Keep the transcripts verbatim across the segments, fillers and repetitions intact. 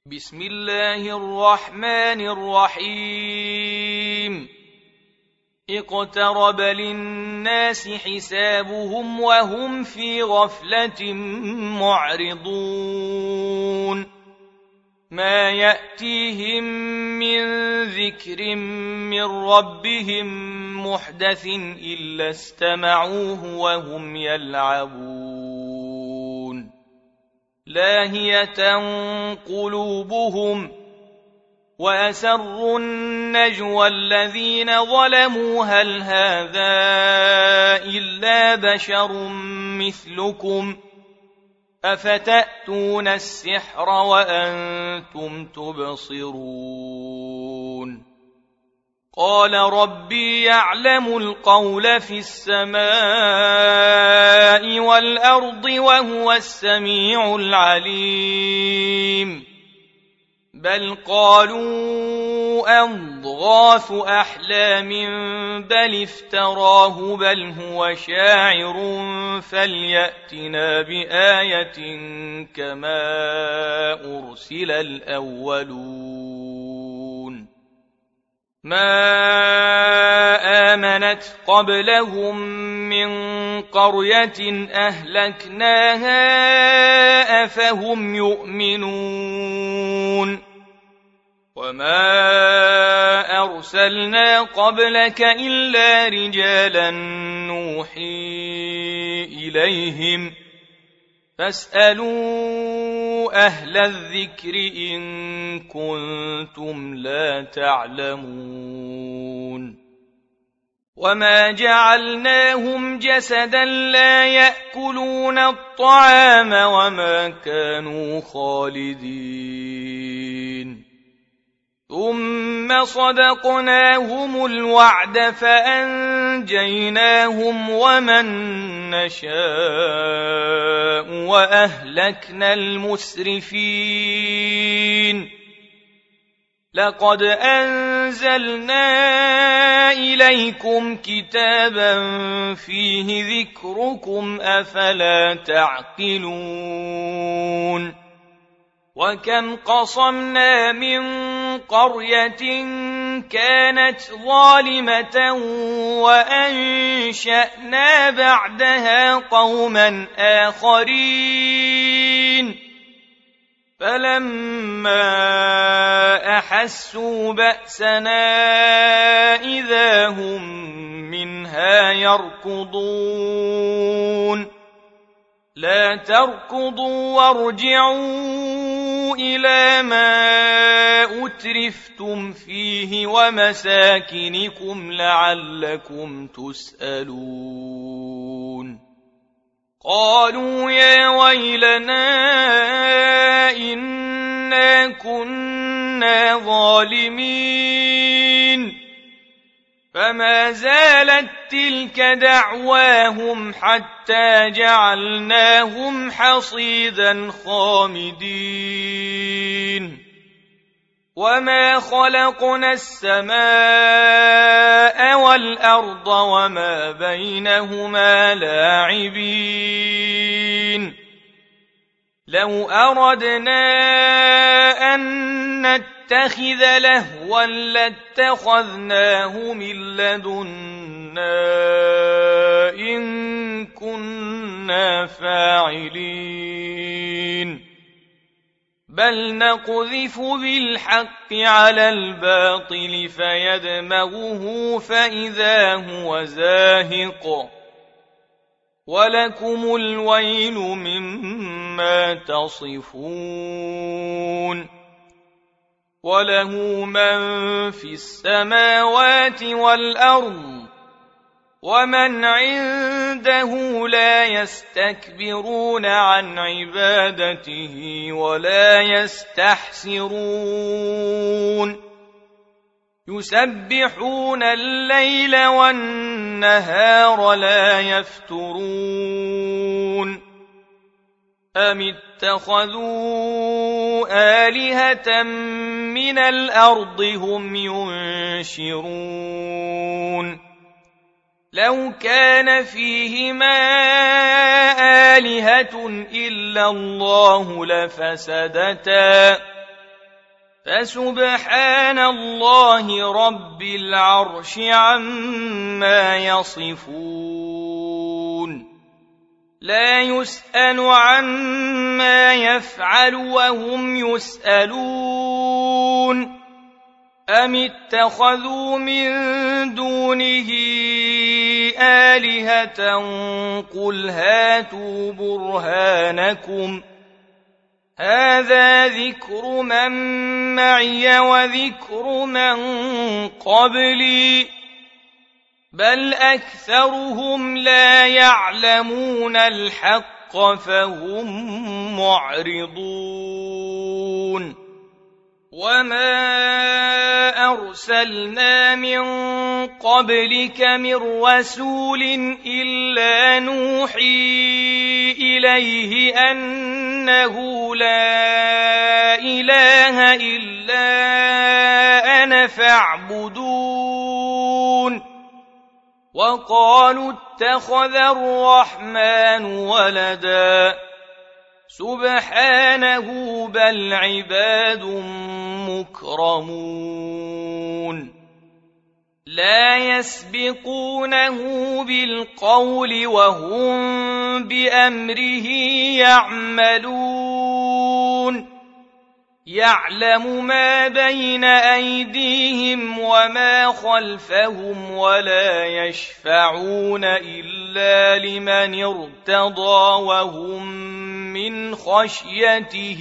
بسم الله الرحمن الرحيم اقترب للناس حسابهم وهم في غفلة معرضون ما يأتيهم من ذكر من ربهم محدث إلا استمعوه وهم يلعبون لاهية قلوبهم وأسروا النجوى الذين ظلموا هل هذا إلا بشر مثلكم أفتأتون السحر وأنتم تبصرون قال ربي يعلم القول في السماء والأرض وهو السميع العليم بل قالوا أضغاث أحلام بل افتراه بل هو شاعر فليأتنا بآية كما أرسل الأولون ما آمنت قبلهم من قرية أهلكناها أفهم يؤمنون وما أرسلنا قبلك إلا رجالا نوحي إليهم فاسألوا أهل الذكر إن كنتم لا تعلمون وما جعلناهم جسدا لا يأكلون الطعام وما كانوا خالدين ثم صدقناهم الوعد فأنجيناهم ومن نشاء وأهلكنا المسرفين لقد أنزلنا إليكم كتابا فيه ذكركم أفلا تعقلون وكم قصمنا من قرية كانت ظالمة وأنشأنا بعدها قوما آخرين فلما أحسوا بأسنا إذا هم منها يركضون لا تركضوا وارجعوا إلى ما أترفتم فيه ومساكنكم لعلكم تسألون قالوا يا ويلنا إنا كنا ظالمين فما زالت تلك دعواهم حتى جعلناهم حصيدا خامدين وما خلقنا السماء والأرض وما بينهما لاعبين لو أردنا أن نتخذ لهوا لاتخذناه من لدنا إن كنا فاعلين بل نقذف بالحق على الباطل فيدمغه فإذا هو زاهق ولكم الويل مما تصفون وله من في السماوات والأرض ومن عنده لا يستكبرون عن عبادته ولا يستحسرون يسبحون الليل والنهار لا يفترون أم اتخذوا آلهة من الأرض هم ينشرون لو كان فيهما آلهة إلا الله لفسدتا فسبحان الله رب العرش عما يصفون لا يسأل عما يفعل وهم يسألون أم اتخذوا من دونه آلهة قل هاتوا برهانكم هذا ذكر من معي وذكر من قبلي بل أكثرهم لا يعلمون الحق فهم معرضون وما أرسلنا من قبلك من رسول إلا نوحي إليه أنه لا إله إلا أنا فاعبدون وقالوا اتخذ الرحمن ولدا سبحانه بل عباد مكرمون لا يسبقونه بالقول وهم بأمره يعملون يعلم ما بين أيديهم وما خلفهم ولا يشفعون إلا لمن ارتضى وهم من خشيته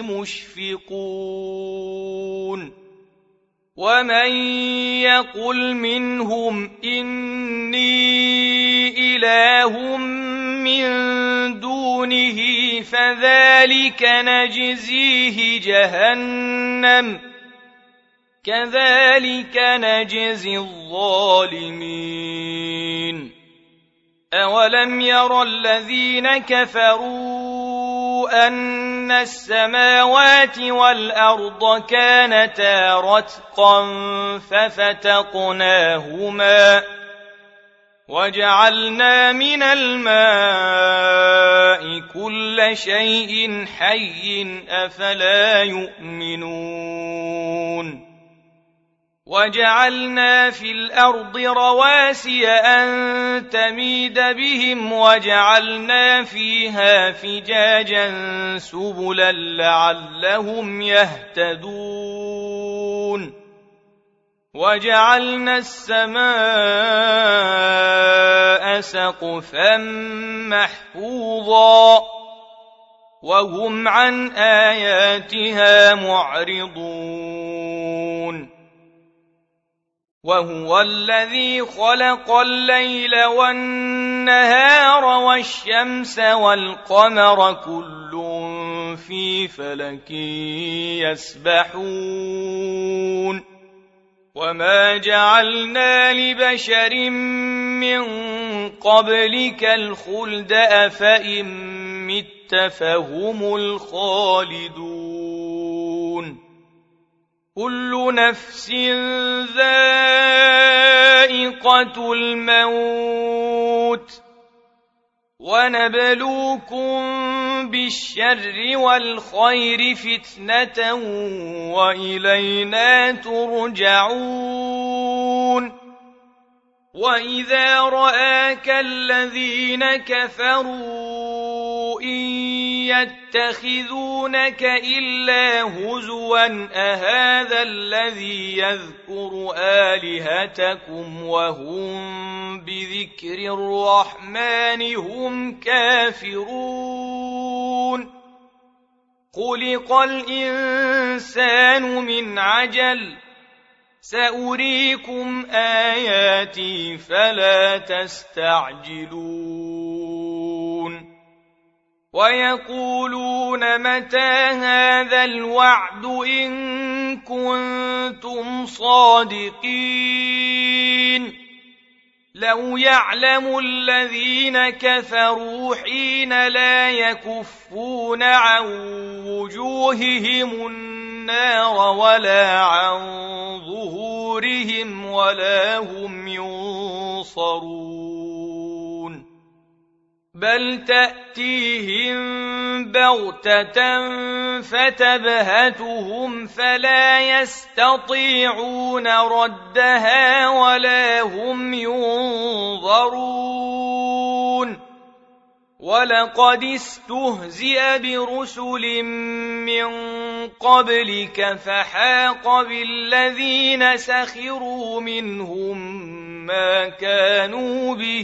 مشفقون ومن يقل منهم إني إله من دونه فذلك نجزيه جهنم كذلك نجزي الظالمين أولم ير الذين كفروا أن السماوات والأرض كانتا رتقا ففتقناهما وجعلنا من الماء كل شيء حي أفلا يؤمنون وجعلنا في الأرض رواسي أن تميد بهم وجعلنا فيها فجاجا سبلا لعلهم يهتدون وجعلنا السماء سقفا محفوظا وهم عن آياتها معرضون وهو الذي خلق الليل والنهار والشمس والقمر كل في فلك يسبحون وما جعلنا لبشر من قبلك الخلد أفإن مت فهم الخالدون كل نفس ذائقة الموت ونبلوكم بالشر والخير فتنة وإلينا ترجعون وإذا رآك الذين كفروا إن يتخذونك إلا هزوا أهذا الذي يذكر آلهتكم وهم بذكر الرحمن هم كافرون خلق الإنسان من عجل سأريكم آياتي فلا تستعجلون ويقولون متى هذا الوعد إن كنتم صادقين لو يعلم الذين كفروا حين لا يكفون عن وجوههم النار ولا عن ظهورهم ولا هم ينصرون بل تأتيهم بغتة فتبهتهم فلا يستطيعون ردها ولا هم ينظرون ولقد استهزئ برسل من قبلك فحاق بالذين سخروا منهم ما كانوا به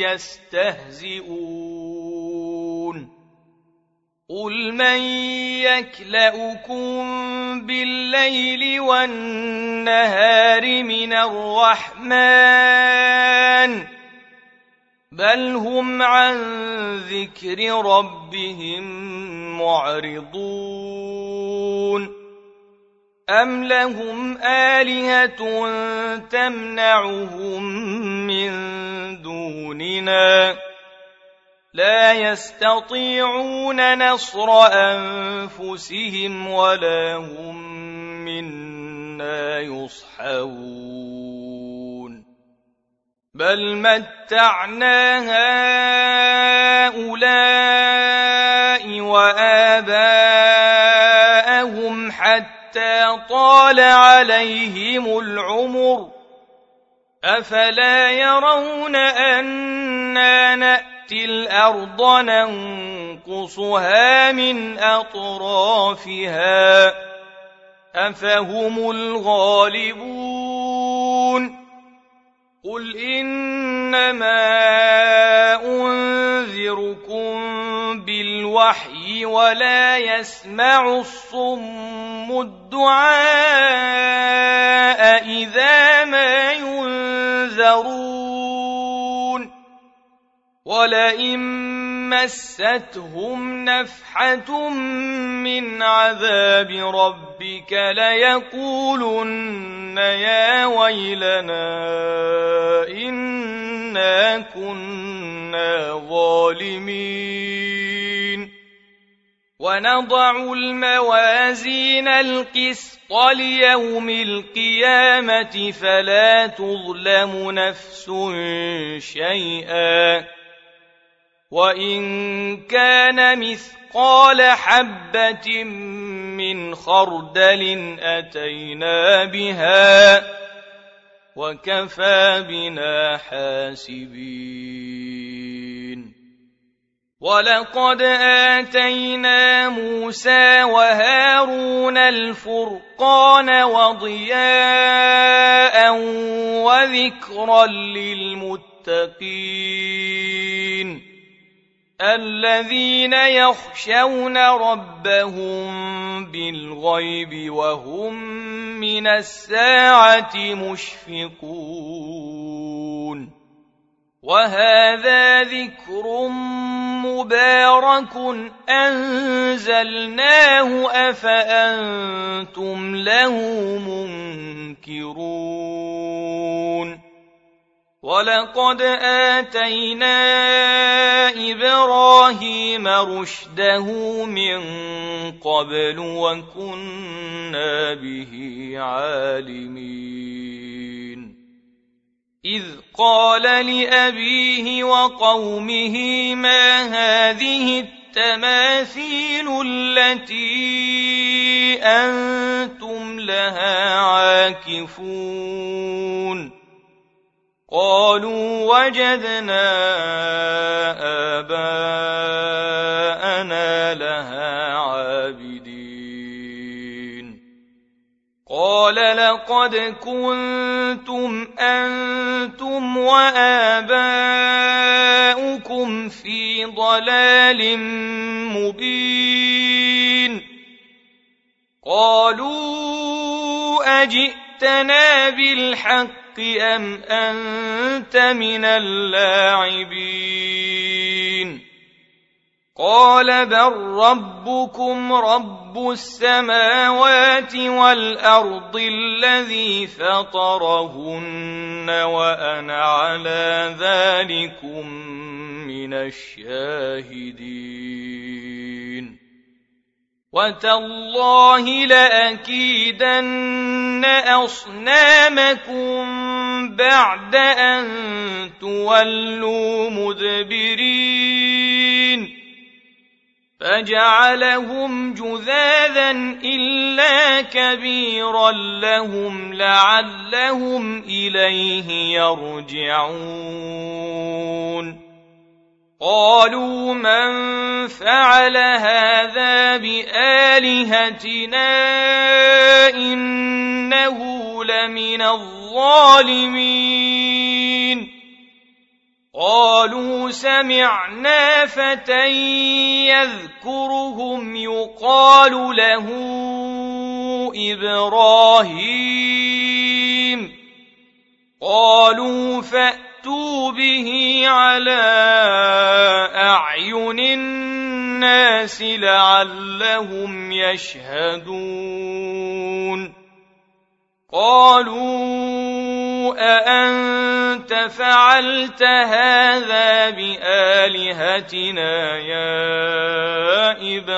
يستهزئون قل من يكلؤكم بالليل والنهار من الرحمن بل هم عن ذكر ربهم معرضون أم لهم آلهة تمنعهم من دوننا لا يستطيعون نصر أنفسهم ولا هم منا يصحبون بل متعنا هؤلاء وآباءهم حتى طال عليهم العمر أفلا يرون أنا نأتي الأرض ننقصها من أطرافها أفهم الغالبون قل إنما أنذركم بالوحي ولا يسمع الصم الدعاء إذا ما ينذرون ولئن مستهم نفحة من عذاب ربك ليقولن يا ويلنا إنا كنا ظالمين ونضع الموازين القسط ليوم القيامة فلا تظلم نفس شيئا وإن كان مثقال حبة من خردل أتينا بها وكفى بنا حاسبين ولقد آتينا موسى وهارون الفرقان وضياء وذكرا للمتقين الذين يخشون ربهم بالغيب وهم من الساعة مشفقون وهذا ذكر مبارك أنزلناه أفأنتم له منكرون ولقد آتينا إبراهيم رشده من قبل وكنا به عالمين إذ قال لأبيه وقومه ما هذه التماثيل التي أنتم لها عاكفون قالوا وجدنا آباءنا لها عابدين قال لقد كنتم أنتم وآباؤكم في ضلال مبين قالوا أجئتنا بالحق أم أنت من اللاعبين قال بل ربكم رب السماوات والأرض الذي فطرهن وأنا على ذلكم من الشاهدين وتالله لأكيدن أصنامكم بعد أن تولوا مدبرين فجعلهم جذاذا إلا كبيرا لهم لعلهم إليه يرجعون قالوا من فعل هذا بآلهتنا إنه لمن الظالمين قالوا سمعنا فتى يذكرهم يقال له إبراهيم قالوا فأتوا به على أعين الناس لعلهم يشهدون قالوا أأنت فعلت هذا بآلهتنا يا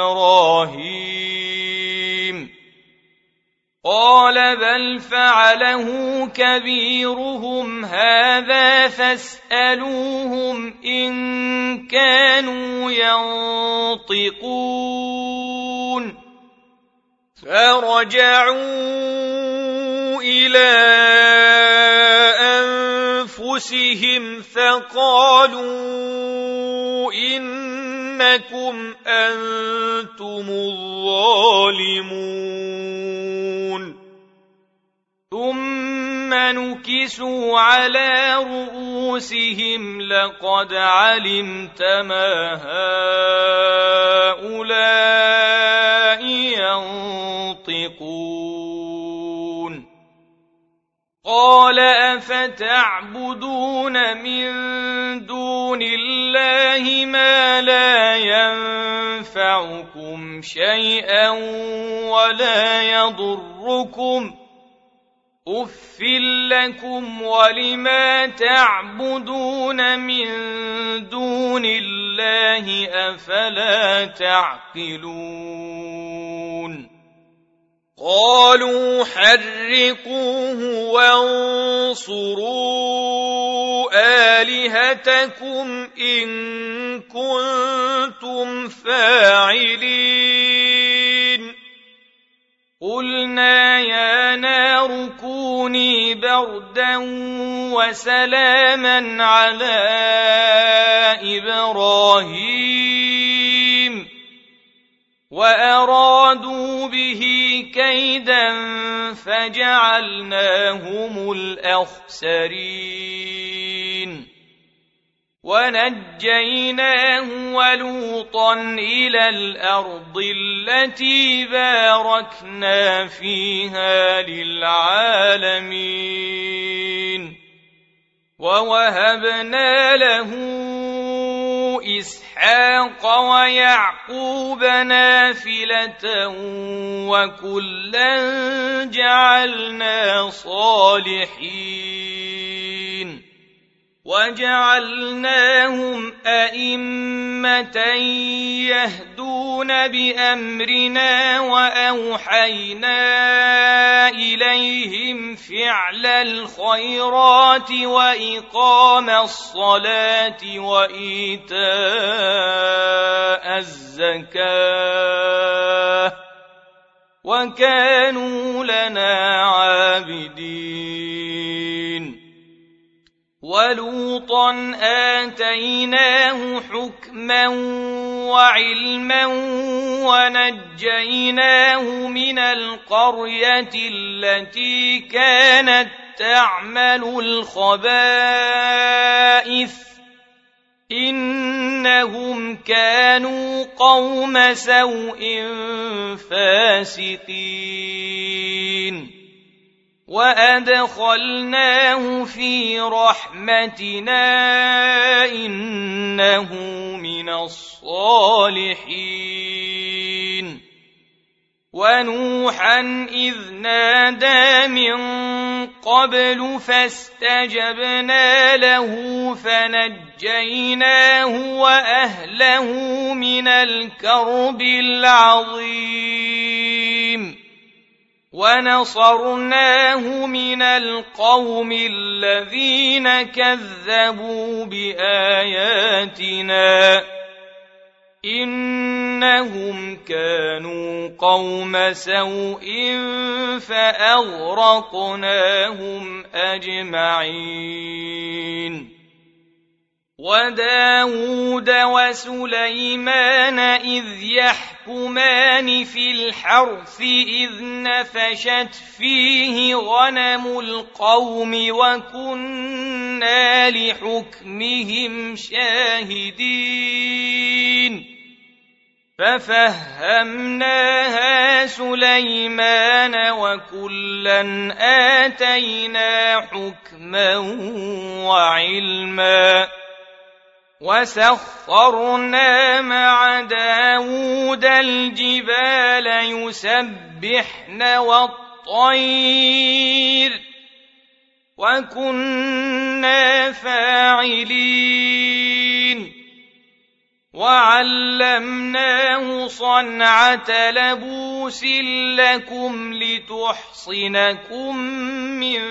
إبراهيم قال بل فعله كبيرهم هذا فاسألوهم إن كانوا ينطقون فرجعوا إلى أنفسهم فقالوا إنكم أنتم الظالمون ثم نكسوا على رؤوسهم لقد علمت ما هؤلاء ينطقون قال أفتعبدون من دون الله ما لا ينفعكم شيئا ولا يضركم أف لكم ولما تعبدون من دون الله أفلا تعقلون قالوا حرقوه وانصروا آلهتكم إن كنتم فاعلين قلنا يا نار كوني بردا وسلاما على إبراهيم وأرادوا به كيدا فجعلناهم الأخسرين ونجيناه ولوطا إلى الأرض التي باركنا فيها للعالمين ووهبنا له إسحاق ويعقوب نافلة وكلا جعلنا صالحين وجعلناهم أئمة يهدون بأمرنا وأوحينا إليهم فعل الخيرات وإقام الصلاة وإيتاء الزكاة وكانوا لنا عابدين ولوطا آتيناه حكما وعلما ونجيناه من القرية التي كانت تعمل الخبائث إنهم كانوا قوم سوء فاسقين وأدخلناه في رحمتنا إنه من الصالحين ونوحا إذ نادى من قبل فاستجبنا له فنجيناه وأهله من الكرب العظيم ونصرناه من القوم الذين كذبوا بآياتنا إنهم كانوا قوم سوء فأغرقناهم أجمعين وداود وسليمان إذ يحكمان في الحرث إذ نفشت فيه غنم القوم وكنا لحكمهم شاهدين ففهمناها سليمان وكلا آتينا حكما وعلما وسخرنا مع داود الجبال يسبحن والطير وكنا فاعلين وعلمناه صنعة لبوس لكم لتحصنكم من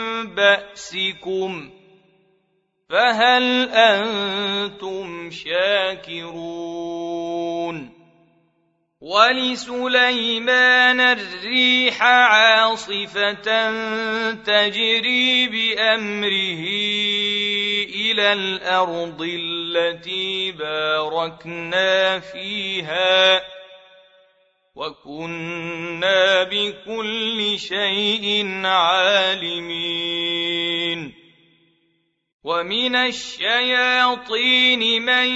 بأسكم فهل أنتم شاكرون ولسليمان الريح عاصفة تجري بأمره إلى الأرض التي باركنا فيها وكنا بكل شيء عالمين ومن الشياطين من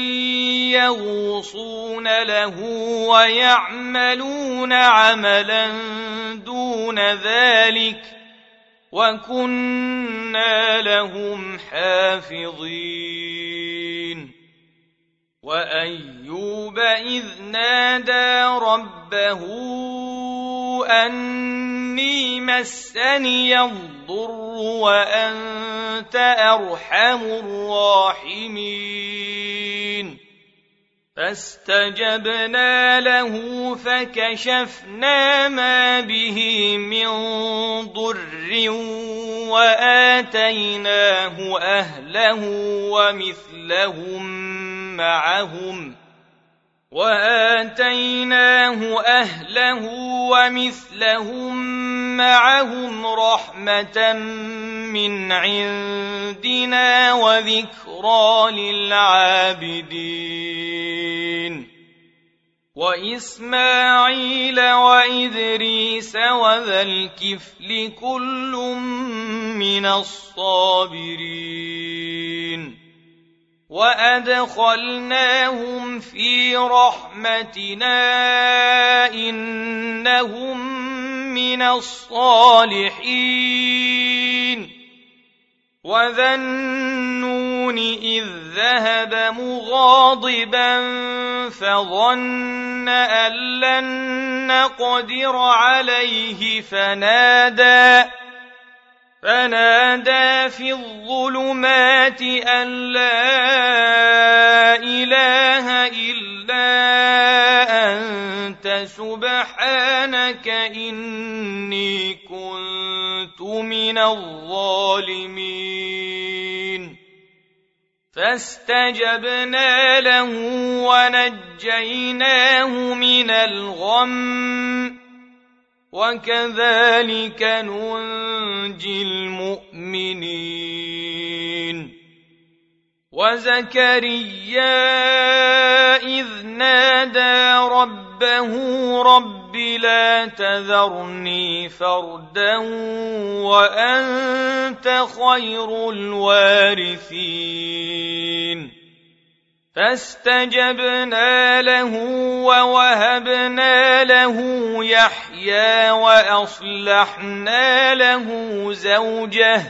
يغوصون له ويعملون عملا دون ذلك وكنا لهم حافظين وأيوب إذ نادى ربه أني مسني الضر وأنت أرحم الراحمين فاستجبنا له فكشفنا ما به من ضر وآتيناه أهله ومثلهم معهم وآتيناه أهله ومثلهم معهم رحمة من عندنا وذكرى للعابدين وإسماعيل وإدريس وذا الكفل كل من الصابرين وأدخلناهم في رحمتنا إنهم من الصالحين وذا النون إذ ذهب مغاضبا فظن أن لن نقدر عليه فنادى فنادى في الظلمات أن لا إله إلا أنت سبحانك إني كنت من الظالمين فاستجبنا له ونجيناه من الغم وكذلك ننجي المؤمنين وزكريا إذ نادى ربه رب لا تذرني فردا وأنت خير الوارثين فاستجبنا له ووهبنا له يحيى وأصلحنا له زوجه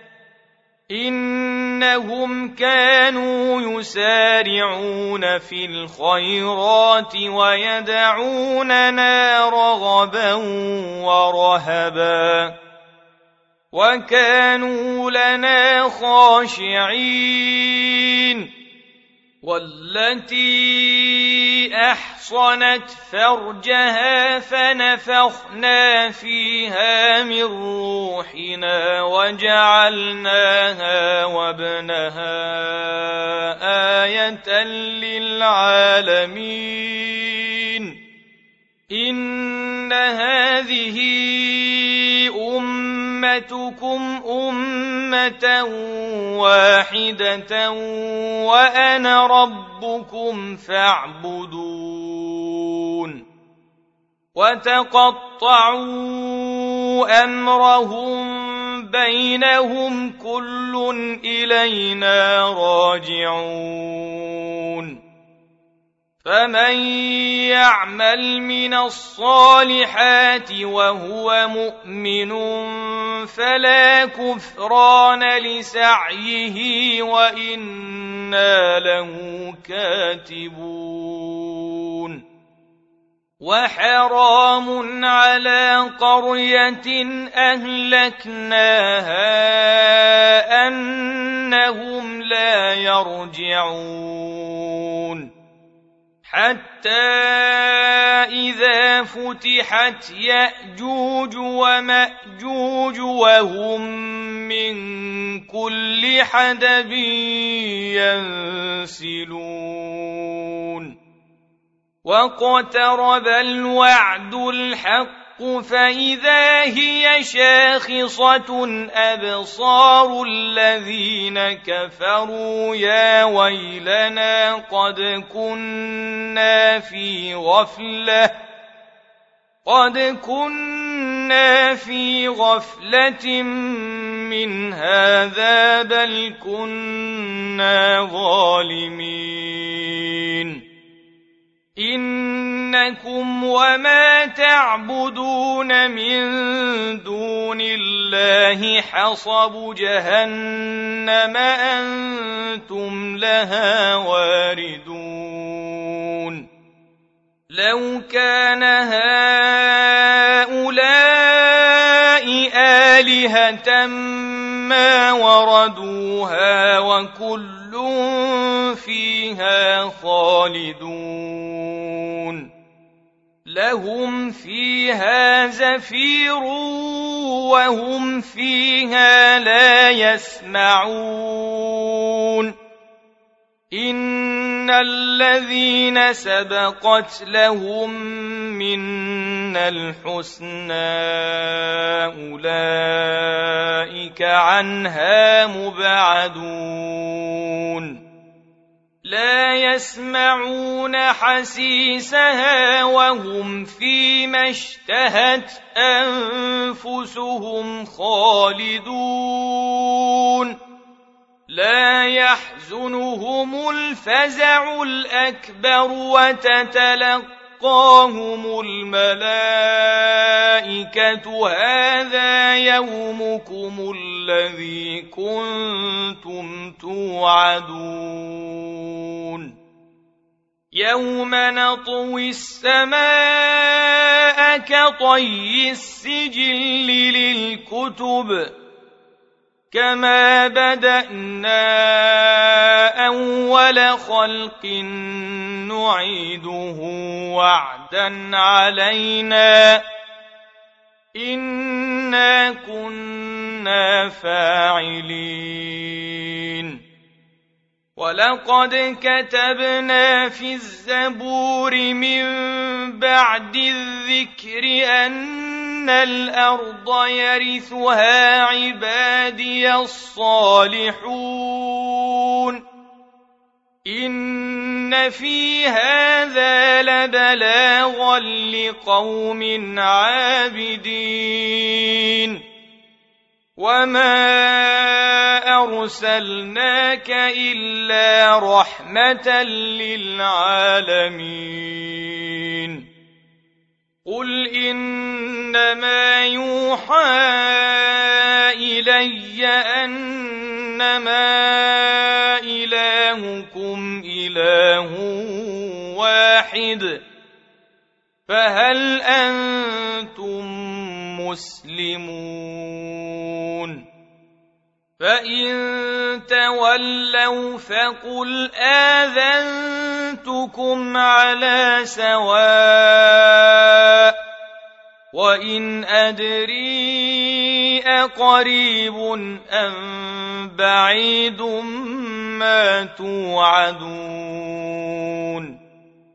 إنهم كانوا يسارعون في الخيرات ويدعوننا رغبا ورهبا وكانوا لنا خاشعين والتي أحصنت فرجها فنفخنا فيها من روحنا وجعلناها وابنها آية للعالمين إن هذه أمتكم أمة واحدة وأنا ربكم فاعبدون وتقطعوا أمرهم بينهم كل إلينا راجعون فمن يعمل من الصالحات وهو مؤمن فلا كفران لسعيه وإنا له كاتبون وحرام على قرية أهلكناها أنهم لا يرجعون حتى إذا فتحت يأجوج ومأجوج وهم من كل حدب ينسلون واقترب الوعد الحق فإذا هي شاخصة أبصار الذين كفروا يا ويلنا قد كنا في غفلة قد كنا في غفلة من هذا بل كنا ظالمين إنكم وما تعبدون من دون الله حصب جهنم أنتم لها واردون لو كان هؤلاء آلهة ما وردوها وكل فيها خالدون لهم فيها زفير وهم فيها لا يسمعون إن الذين سبقت لهم منا الحسنى أولئك عنها مبعدون لا يسمعون حسيسها وهم فيما اشتهت أنفسهم خالدون لا يحزنهم الفزع الأكبر وتتلقاهم الملائكة هذا يومكم الذي كنتم توعدون يوم نطوي السماء كطي السجل للكتب كما بدأنا أول خلق نعيده وعدا علينا إنا كنا فاعلين ولقد كتبنا في الزبور من بعد الذكر أن الأرض يرثها عبادي الصالحون إن في هذا لبلاغا لقوم عابدين وما أرسلناك إلا رحمة للعالمين قل إنما يوحى إلي أنما إلهكم إله واحد فهل أنتم مسلمون فإن تولوا فقل آذنتكم على سواء وإن أدري أقريب أم بعيد ما توعدون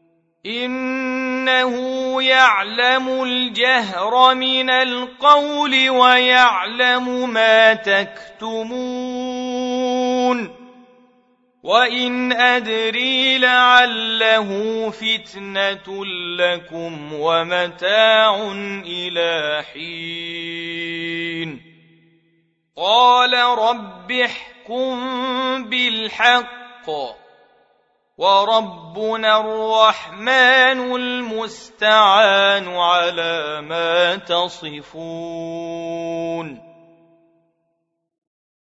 إنه يعلم الجهر من القول ويعلم ما تكتمون وإن أدري لعله فتنة لكم ومتاع إلى حين قال رب احكم بالحق وربنا الرحمن المستعان على ما تصفون